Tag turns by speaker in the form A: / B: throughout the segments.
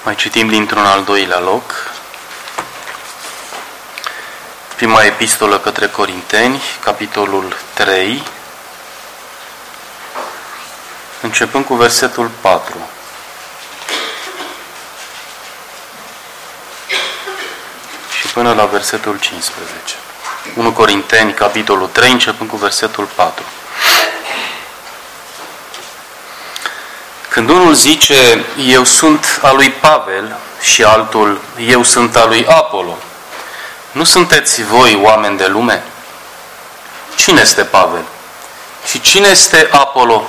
A: Mai citim dintr-un al doilea loc. Prima epistolă către Corinteni, capitolul 3, începând cu versetul 4. Și până la versetul 15. 1 Corinteni, capitolul 3, începând cu versetul 4. Când unul zice, eu sunt al lui Pavel, și altul, eu sunt al lui Apollo, nu sunteți voi oameni de lume? Cine este Pavel? Și cine este Apollo?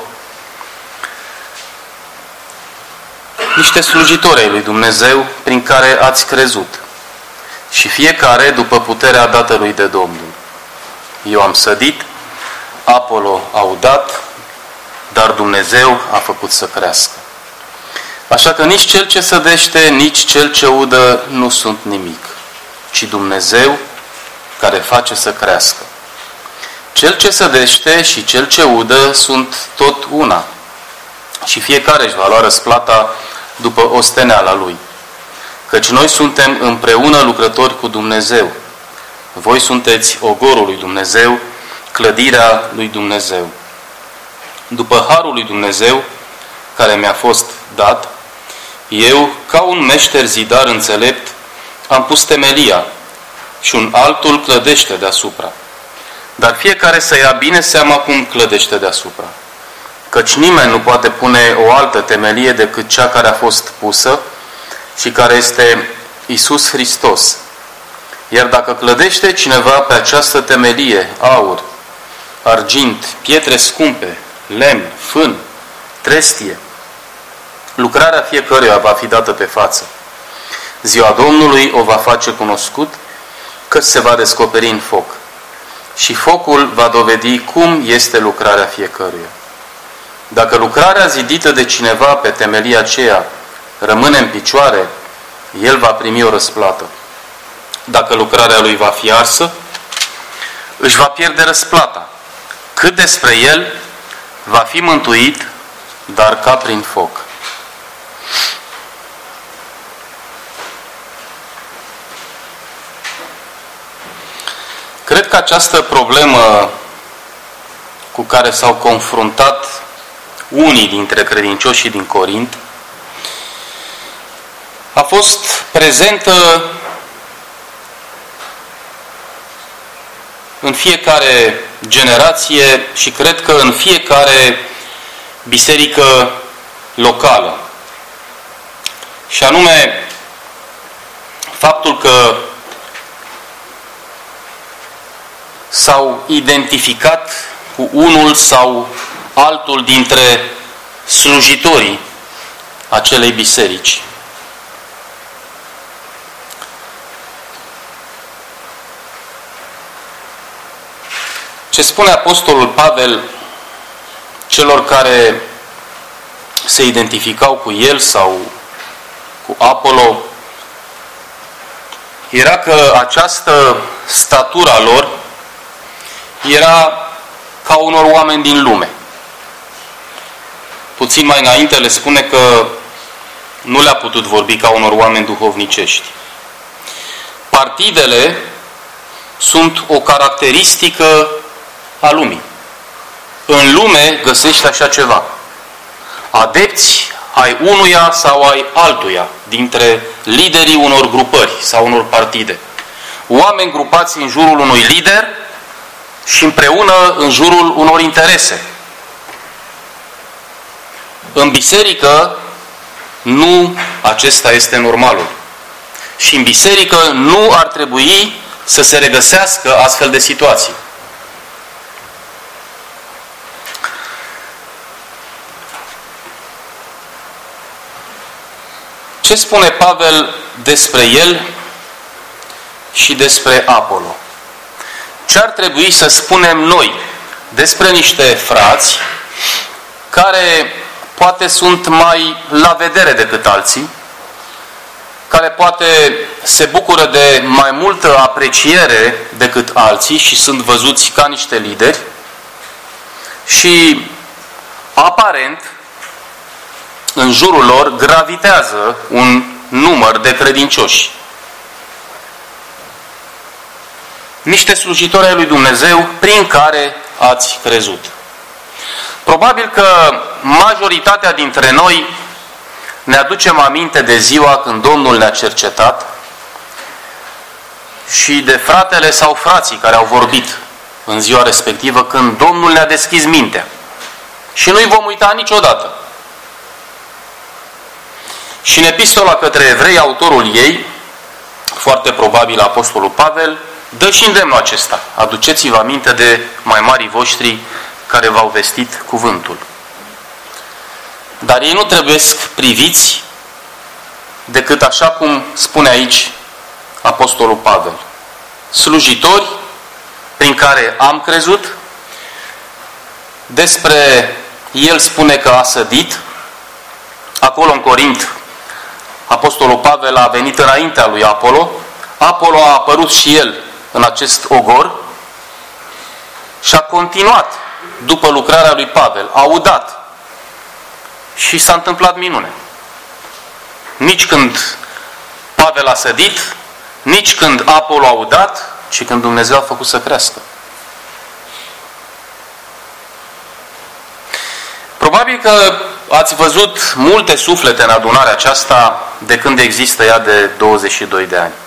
A: Niște slujitori ai lui Dumnezeu prin care ați crezut. Și fiecare după puterea dată lui de Domnul. Eu am sădit, Apollo a udat, dar Dumnezeu a făcut să crească. Așa că nici cel ce sădește, nici cel ce udă nu sunt nimic, ci Dumnezeu care face să crească. Cel ce sădește și cel ce udă sunt tot una, și fiecare își va lua răsplata după osteneala lui. Căci noi suntem împreună lucrători cu Dumnezeu. Voi sunteți ogorul lui Dumnezeu, clădirea lui Dumnezeu. După harul lui Dumnezeu, care mi-a fost dat, eu, ca un meșter zidar înțelept, am pus temelia și un altul clădește deasupra. Dar fiecare să ia bine seama cum clădește deasupra. Căci nimeni nu poate pune o altă temelie decât cea care a fost pusă și care este Iisus Hristos. Iar dacă clădește cineva pe această temelie aur, argint, pietre scumpe, lemn, fân, trestie, lucrarea fiecăruia va fi dată pe față. Ziua Domnului o va face cunoscut, că se va descoperi în foc. Și focul va dovedi cum este lucrarea fiecăruia. Dacă lucrarea zidită de cineva pe temelia aceea rămâne în picioare, el va primi o răsplată. Dacă lucrarea lui va fi arsă, își va pierde răsplata. Cât despre el, va fi mântuit, dar ca prin foc. Cred că această problemă cu care s-au confruntat unii dintre credincioșii din Corint a fost prezentă în fiecare generație și cred că în fiecare biserică locală. Și anume faptul că s-au identificat cu unul sau altul dintre slujitorii acelei biserici. Ce spune Apostolul Pavel celor care se identificau cu el sau cu Apollo era că această statura lor era ca unor oameni din lume. Puțin mai înainte le spune că nu le-a putut vorbi ca unor oameni duhovnicești. Partidele sunt o caracteristică a lumii. În lume găsești așa ceva. Adepți ai unuia sau ai altuia, dintre liderii unor grupări sau unor partide. Oameni grupați în jurul unui lider și împreună în jurul unor interese. În biserică nu acesta este normalul. Și în biserică nu ar trebui să se regăsească astfel de situații. Ce spune Pavel despre el și despre Apollo? Ce ar trebui să spunem noi despre niște frați care poate sunt mai la vedere decât alții, care poate se bucură de mai multă apreciere decât alții și sunt văzuți ca niște lideri și aparent în jurul lor gravitează un număr de credincioși. Niște slujitori ai lui Dumnezeu prin care ați crezut. Probabil că majoritatea dintre noi ne aducem aminte de ziua când Domnul ne-a cercetat și de fratele sau frații care au vorbit în ziua respectivă când Domnul ne-a deschis mintea. Și nu-i vom uita niciodată. Și în epistola către evrei, autorul ei, foarte probabil Apostolul Pavel, dă și îndemnul acesta. Aduceți-vă aminte de mai marii voștri care v-au vestit cuvântul. Dar ei nu trebuie priviți decât așa cum spune aici Apostolul Pavel. Slujitori prin care am crezut, despre el spune că a sădit. Acolo în Corint, Apostolul Pavel a venit înaintea lui Apolo. Apolo a apărut și el în acest ogor și a continuat după lucrarea lui Pavel. A udat și s-a întâmplat minune. Nici când Pavel a sădit, nici când Apolo a udat, ci când Dumnezeu a făcut să crească. Probabil că ați văzut multe suflete în adunarea aceasta de când există ea de 22 de ani.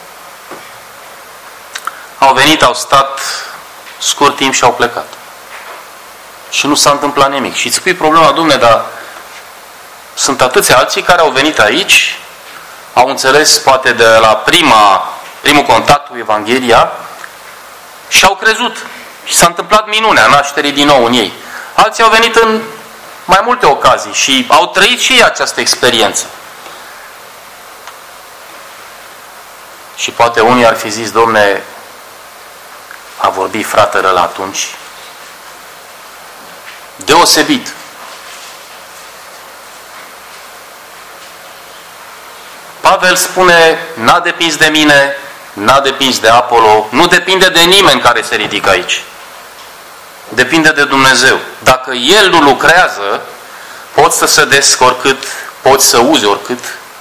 A: Au venit, au stat scurt timp și au plecat. Și nu s-a întâmplat nimic. Și îți pui problema, Dumne, dar sunt atâția alții care au venit aici, au înțeles poate de la primul contact cu Evanghelia și au crezut. Și s-a întâmplat minunea nașterii din nou în ei. Alții au venit în mai multe ocazii și au trăit și ei această experiență. Și poate unii ar fi zis, Domne, a vorbit fratele ăla atunci. Deosebit. Pavel spune, n-a depins de mine, n-a depins de Apolo, nu depinde de nimeni care se ridică aici. Depinde de Dumnezeu. Dacă El nu lucrează, poți să sădesc oricât, poți să uzi oricât.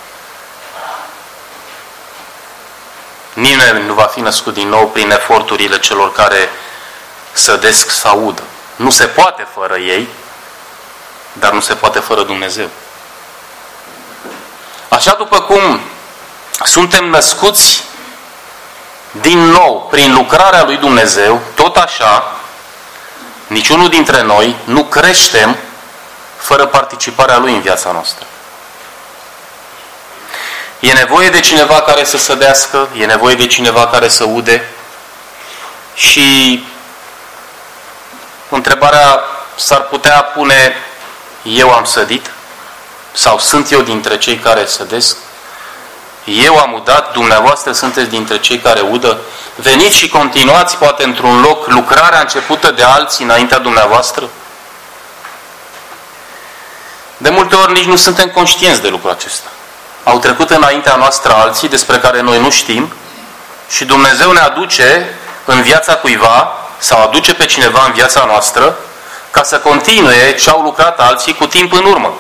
A: Nimeni nu va fi născut din nou prin eforturile celor care sădesc să audă. Nu se poate fără ei, dar nu se poate fără Dumnezeu. Așa după cum suntem născuți din nou prin lucrarea lui Dumnezeu, tot așa, niciunul dintre noi nu creștem fără participarea Lui în viața noastră. E nevoie de cineva care să sădească, e nevoie de cineva care să ude și întrebarea s-ar putea pune, eu am sădit? Sau sunt eu dintre cei care sădesc? Eu am udat, dumneavoastră sunteți dintre cei care udă? Veniți și continuați, poate într-un loc, lucrarea începută de alții înaintea dumneavoastră? De multe ori nici nu suntem conștienți de lucrul acesta. Au trecut înaintea noastră alții despre care noi nu știm și Dumnezeu ne aduce în viața cuiva sau aduce pe cineva în viața noastră ca să continue ce au lucrat alții cu timp în urmă.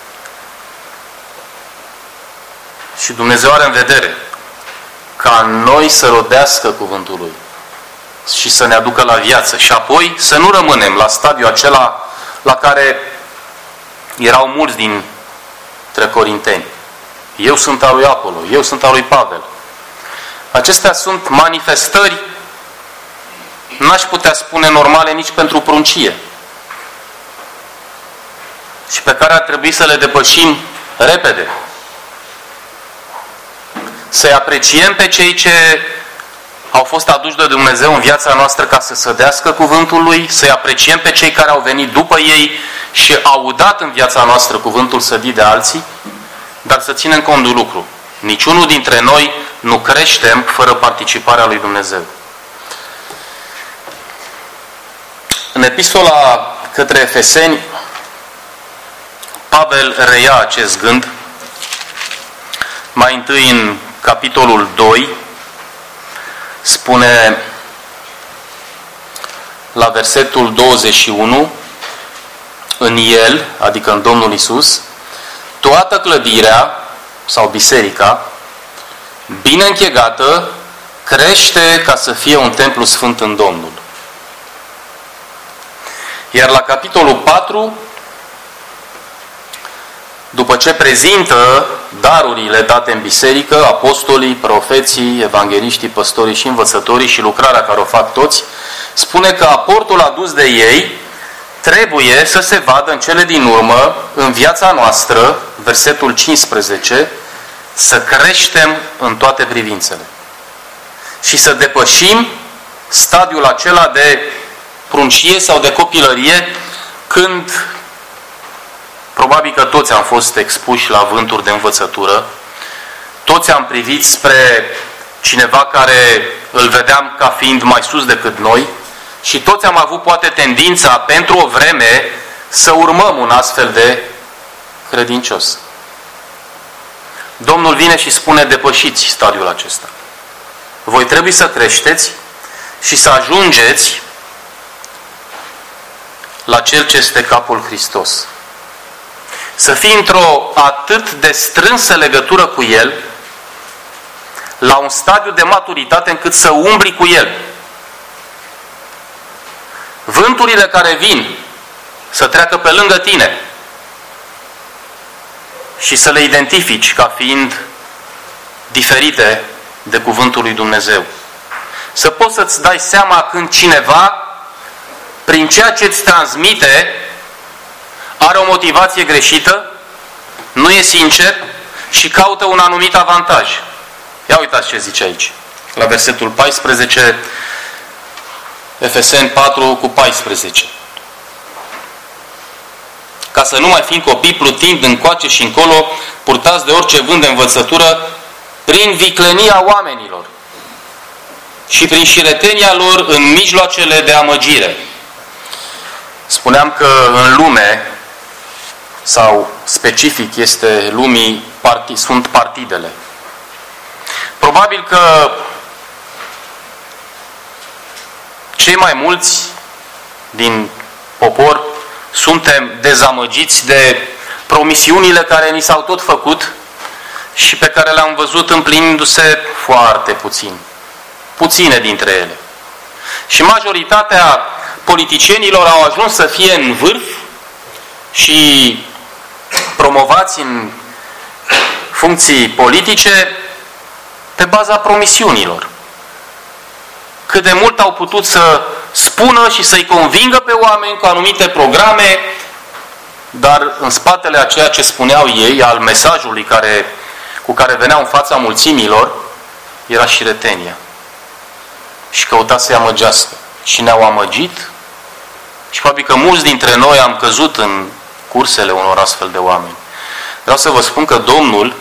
A: Și Dumnezeu are în vedere ca noi să rodească cuvântul Lui și să ne aducă la viață. Și apoi să nu rămânem la stadiul acela la care erau mulți dintre corinteni. Eu sunt al lui Apolo, eu sunt al lui Pavel. Acestea sunt manifestări, n-aș putea spune normale nici pentru pruncie. Și pe care ar trebui să le depășim repede. Să-i apreciem pe cei ce au fost aduși de Dumnezeu în viața noastră ca să sădească cuvântul Lui, să-i apreciem pe cei care au venit după ei și au udat în viața noastră cuvântul sădit de alții, dar să ținem cont de un lucru. Niciunul dintre noi nu creștem fără participarea lui Dumnezeu. În epistola către Efeseni, Pavel reia acest gând, mai întâi în capitolul 2, spune la versetul 21, în El, adică în Domnul Iisus, toată clădirea, sau biserica, bine închegată, crește ca să fie un templu sfânt în Domnul. Iar la capitolul 4, după ce prezintă darurile date în biserică, apostolii, profeții, evangheliștii, păstorii și învățătorii și lucrarea care o fac toți, spune că aportul adus de ei trebuie să se vadă în cele din urmă, în viața noastră, versetul 15, să creștem în toate privințele. Și să depășim stadiul acela de pruncie sau de copilărie, când probabil că toți am fost expuși la vânturi de învățătură, toți am privit spre cineva care îl vedeam ca fiind mai sus decât noi și toți am avut poate tendința pentru o vreme să urmăm un astfel de credincios. Domnul vine și spune: depășiți stadiul acesta. Voi trebuie să creșteți și să ajungeți la Cel ce este capul Hristos. Să fii într-o atât de strânsă legătură cu El, la un stadiu de maturitate încât să umbli cu El. Vânturile care vin să treacă pe lângă tine și să le identifici ca fiind diferite de cuvântul lui Dumnezeu. Să poți să-ți dai seama când cineva, prin ceea ce îți transmite, are o motivație greșită, nu e sincer și caută un anumit avantaj. Ia uitați ce zice aici. La versetul 14, Efeseni 4:14. Ca să nu mai fim copii plutind încoace și încolo, purtați de orice vânt de învățătură, prin viclenia oamenilor și prin șiretenia lor în mijloacele de amăgire. Spuneam că în lume, sau specific este lumii, sunt partidele. Probabil că cei mai mulți din popor suntem dezamăgiți de promisiunile care ni s-au tot făcut și pe care le-am văzut împlinindu-se foarte puțin. Puține dintre ele. Și majoritatea politicienilor au ajuns să fie în vârf și promovați în funcții politice pe baza promisiunilor. Cât de mult au putut să spună și să-i convingă pe oameni cu anumite programe, dar în spatele a ceea ce spuneau ei, al mesajului cu care veneau în fața mulțimilor, era șiretenia. Și căuta să-i amăgească. Și ne-au amăgit și probabil că mulți dintre noi am căzut în cursele unor astfel de oameni. Vreau să vă spun că Domnul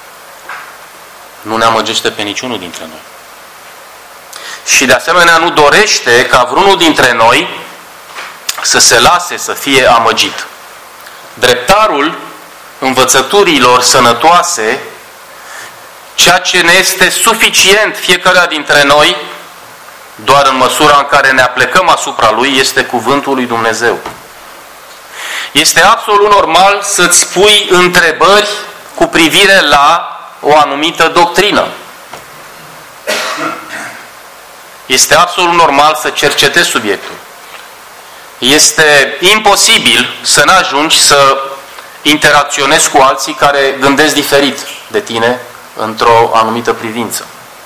A: nu ne amăgește pe niciunul dintre noi. Și de asemenea nu dorește ca vreunul dintre noi să se lase să fie amăgit. Dreptarul învățăturilor sănătoase, ceea ce ne este suficient fiecare dintre noi, doar în măsura în care ne aplecăm asupra lui, este cuvântul lui Dumnezeu. Este absolut normal să-ți pui întrebări cu privire la o anumită doctrină. Este absolut normal să cercetezi subiectul. Este imposibil să n-ajungi să interacționezi cu alții care gândesc diferit de tine într-o anumită privință.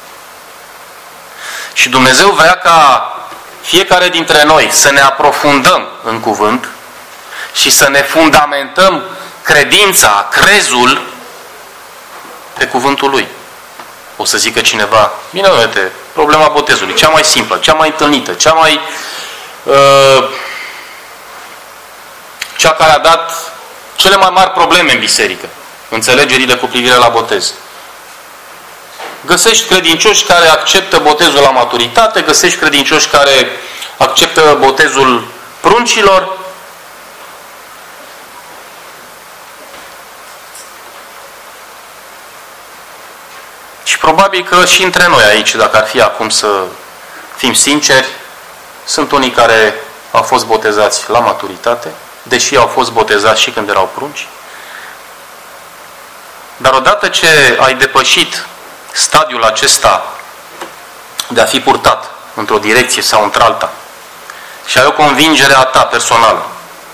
A: Și Dumnezeu vrea ca fiecare dintre noi să ne aprofundăm în cuvânt și să ne fundamentăm credința, crezul pe cuvântul Lui. O să zică cineva: bine, uite, problema botezului, cea mai simplă, cea mai întâlnită, cea care a dat cele mai mari probleme în biserică, înțelegerile cu privire la botez. Găsești credincioși care acceptă botezul la maturitate, găsești credincioși care acceptă botezul pruncilor. Și probabil că și între noi aici, dacă ar fi acum să fim sinceri, sunt unii care au fost botezați la maturitate, deși au fost botezați și când erau prunci. Dar odată ce ai depășit stadiul acesta de a fi purtat într-o direcție sau într-alta și ai o convingere a ta personală,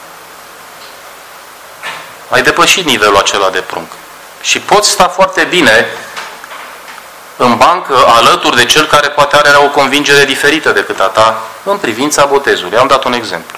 A: ai depășit nivelul acela de prunc. Și poți sta foarte bine în bancă alături de cel care poate are o convingere diferită decât a ta în privința botezului. Am dat un exemplu.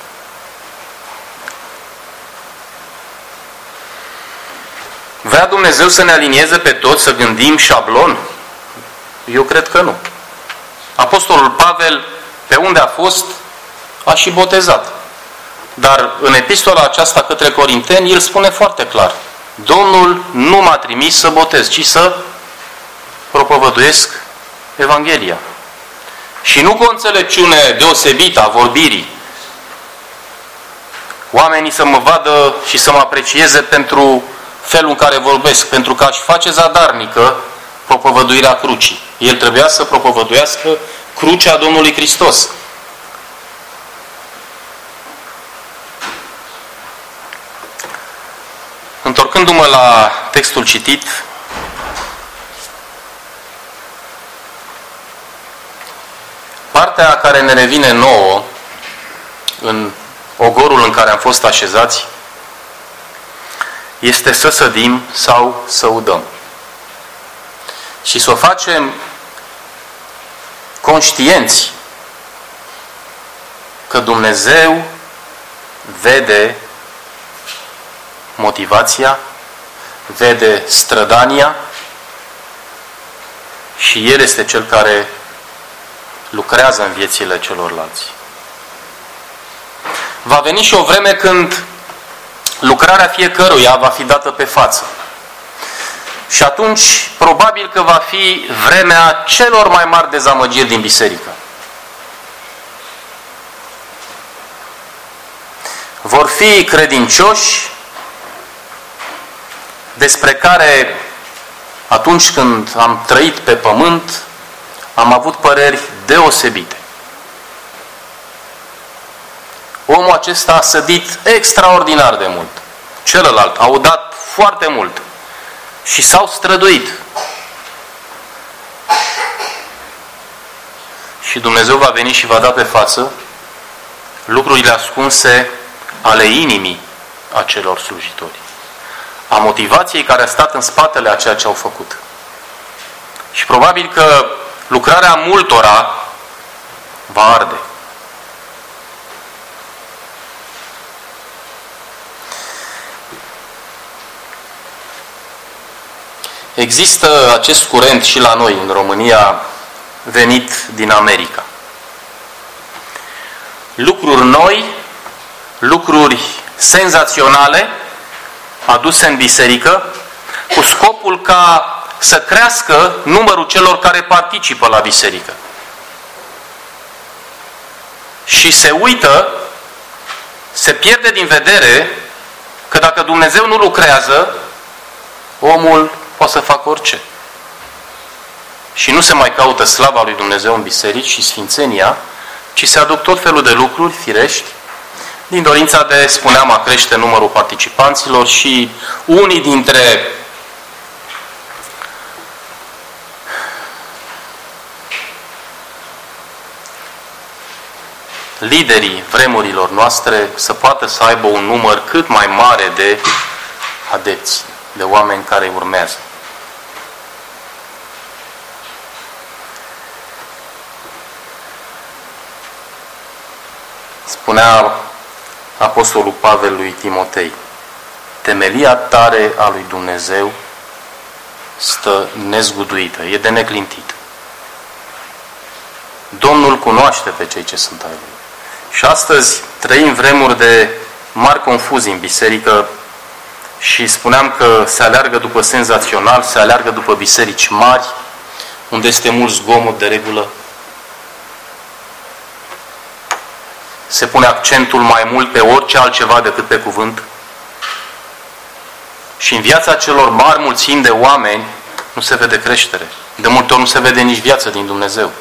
A: Vrea Dumnezeu să ne alinieze pe toți, să gândim șablon? Eu cred că nu. Apostolul Pavel, pe unde a fost, a și botezat. Dar în epistola aceasta către Corinteni, el spune foarte clar: Domnul nu m-a trimis să botez, ci să propovăduiesc Evanghelia. Și nu cu o înțelepciune deosebită a vorbirii, oamenii să mă vadă și să mă aprecieze pentru felul în care vorbesc, pentru că aș face zadarnică propovăduirea crucii. El trebuia să propovăduiască crucea Domnului Hristos. Întorcându-mă la textul citit, partea care ne revine nouă în ogorul în care am fost așezați este să sădim sau să udăm. Și să o facem conștienți că Dumnezeu vede motivația, vede strădania și El este Cel care lucrează în viețile celorlalți. Va veni și o vreme când lucrarea fiecăruia va fi dată pe față. Și atunci, probabil că va fi vremea celor mai mari dezamăgiri din biserică. Vor fi credincioși despre care, atunci când am trăit pe pământ, am avut păreri deosebite. Omul acesta a sădit extraordinar de mult. Celălalt a udat foarte mult. Și s-au străduit. Și Dumnezeu va veni și va da pe față lucrurile ascunse ale inimii acelor slujitori. A motivației care a stat în spatele a ceea ce au făcut. Și probabil că lucrarea multora va arde. Există acest curent și la noi, în România, venit din America. Lucruri noi, lucruri senzaționale, aduse în biserică, cu scopul ca să crească numărul celor care participă la biserică. Și se uită, se pierde din vedere că dacă Dumnezeu nu lucrează, omul poate să facă orice. Și nu se mai caută slava lui Dumnezeu în biserici și sfințenia, ci se aduc tot felul de lucruri firești, din dorința de, spuneam, a crește numărul participanților și unii dintre liderii vremurilor noastre să poată să aibă un număr cât mai mare de adepți, de oameni care îi urmează. Spunea Apostolul Pavel lui Timotei: temelia tare a lui Dumnezeu stă nezguduită, e de neclintit. Domnul cunoaște pe cei ce sunt ai Lui. Și astăzi trăim vremuri de mari confuzii în biserică și spuneam că se aleargă după senzațional, se aleargă după biserici mari, unde este mult zgomot de regulă. Se pune accentul mai mult pe orice altceva decât pe cuvânt. Și în viața celor mari mulțimi de oameni nu se vede creștere. De multe ori nu se vede nici viață din Dumnezeu.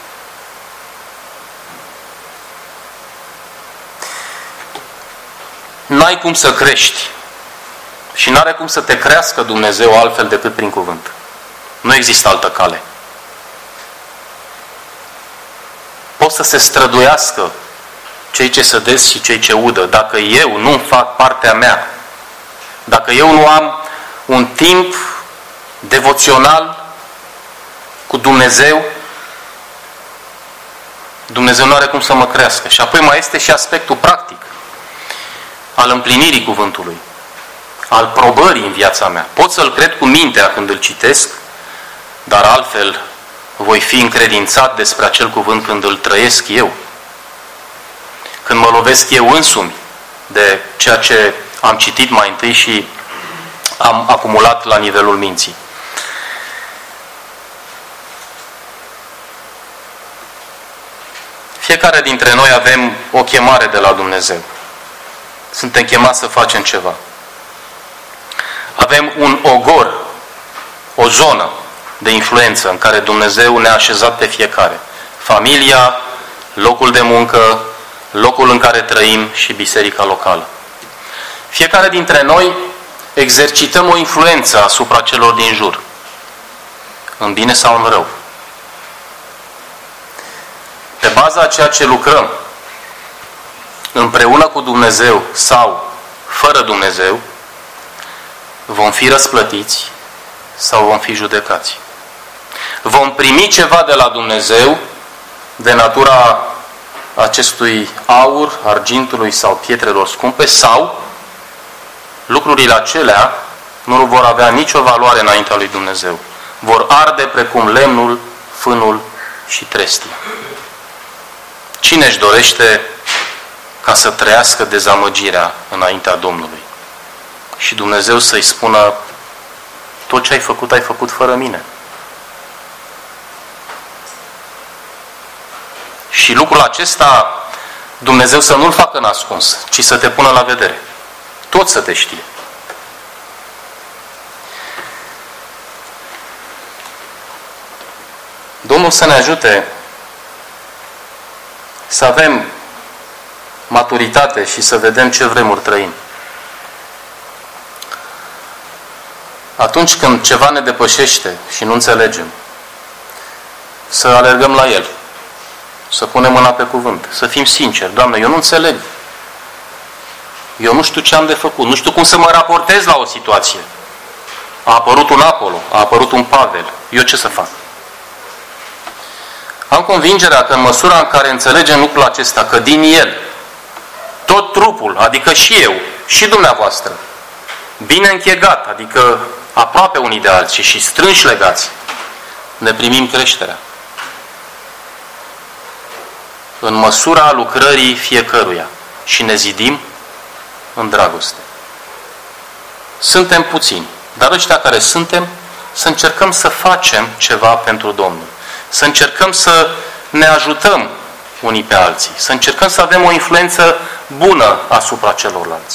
A: N-ai cum să crești și n-are cum să te crească Dumnezeu altfel decât prin cuvânt. Nu există altă cale. Pot să se străduiască cei ce sădesc și cei ce udă. Dacă eu nu fac partea mea, dacă eu nu am un timp devoțional cu Dumnezeu, Dumnezeu nu are cum să mă crească. Și apoi mai este și aspectul practic al împlinirii cuvântului, al probării în viața mea. Pot să-l cred cu mintea când îl citesc, dar altfel voi fi încredințat despre acel cuvânt când îl trăiesc eu. Când mă lovesc eu însumi de ceea ce am citit mai întâi și am acumulat la nivelul minții. Fiecare dintre noi avem o chemare de la Dumnezeu. Suntem chemați să facem ceva. Avem un ogor, o zonă de influență în care Dumnezeu ne-a așezat pe fiecare. Familia, locul de muncă, locul în care trăim și biserica locală. Fiecare dintre noi exercităm o influență asupra celor din jur, în bine sau în rău. Pe baza a ceea ce lucrăm, împreună cu Dumnezeu sau fără Dumnezeu, vom fi răsplătiți sau vom fi judecați. Vom primi ceva de la Dumnezeu de natura acestui aur, argintului sau pietrelor scumpe, sau lucrurile acelea nu vor avea nicio valoare înaintea lui Dumnezeu. Vor arde precum lemnul, fânul și trestia. Cine își dorește ca să trăiască dezamăgirea înaintea Domnului? Și Dumnezeu să-i spună: tot ce ai făcut fără mine. Și lucrul acesta Dumnezeu să nu-l facă nascuns, ci să te pună la vedere. Tot să te știe. Domnul să ne ajute să avem maturitate și să vedem ce vremuri trăim. Atunci când ceva ne depășește și nu înțelegem, să alergăm la El, să punem mâna pe cuvânt, să fim sinceri: Doamne, eu nu înțeleg. Eu nu știu ce am de făcut, nu știu cum să mă raportez la o situație. A apărut un Apollo, a apărut un Pavel, eu ce să fac? Am convingerea că în măsura în care înțelegem lucrul acesta, că din el, tot trupul, adică și eu, și dumneavoastră, bine închegat, adică aproape unii de alții și strânși legați, ne primim creșterea. În măsura lucrării fiecăruia și ne zidim în dragoste. Suntem puțini, dar ăștia care suntem, să încercăm să facem ceva pentru Domnul. Să încercăm să ne ajutăm unii pe alții. Să încercăm să avem o influență bună asupra celorlalți.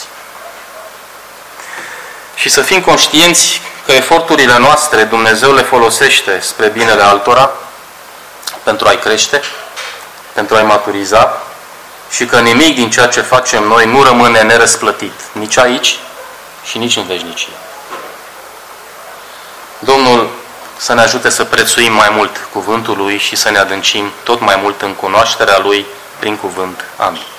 A: Și să fim conștienți că eforturile noastre Dumnezeu le folosește spre binele altora, pentru a-i crește, pentru a-i maturiza, și că nimic din ceea ce facem noi nu rămâne nerăsplătit, nici aici și nici în veșnicie. Domnul să ne ajute să prețuim mai mult cuvântul Lui și să ne adâncim tot mai mult în cunoașterea Lui prin cuvânt. Amin.